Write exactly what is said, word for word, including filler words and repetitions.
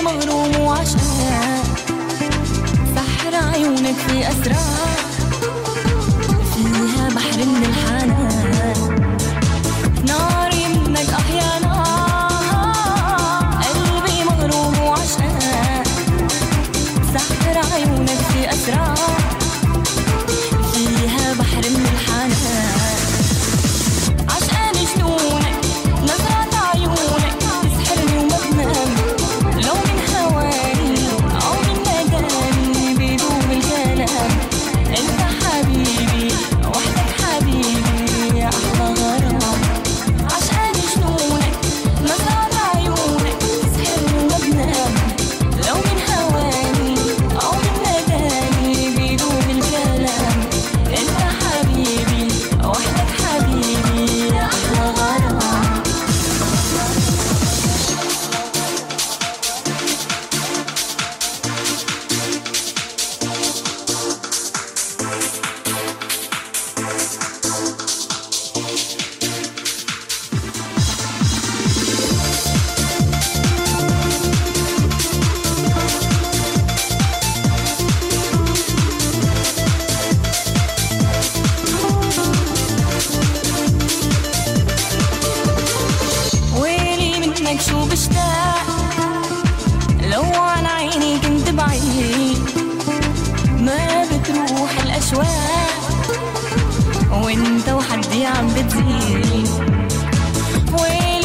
مغروم وعشقان، سحر عيونك في أسرار فيها بحر من الحنان، ناري منك أحيانا قلبي مغروم وعشقان، سحر عيونك في أسرار فيها بحر من الحنان، عشقان جنونك نظرات عيونك تسحرني وما بنام، لو من هواني أو من نداني بيدوب الكلام، انت حبيبي وحدك حبيبي يا أحلى غرام، عشقان جنونك نظرات عيونك تسحرني وما بنام، لو من هواني أو من نداني بيدوب الكلام، انت حبيبي وحدك حبيبي يا أحلى غرام. ويلي منك شو بشتاق، لو عن عيني كنت بعيد ما بتروح الأشواق، وانت وحدي عم بتزيد. ويلي